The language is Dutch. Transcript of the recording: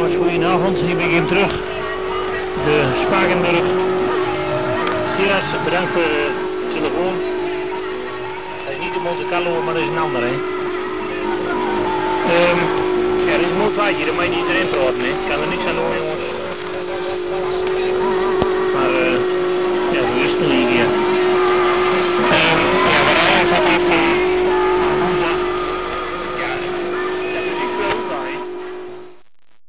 Jongens, goedenavond. Hier ben ik hem terug. De Spakenburg. Silas, bedankt voor de telefoon. Hij is niet de Monte Carlo, maar dat is een ander, hè. Er is een mooi plaatje, daar moet je niet erin praten, hè.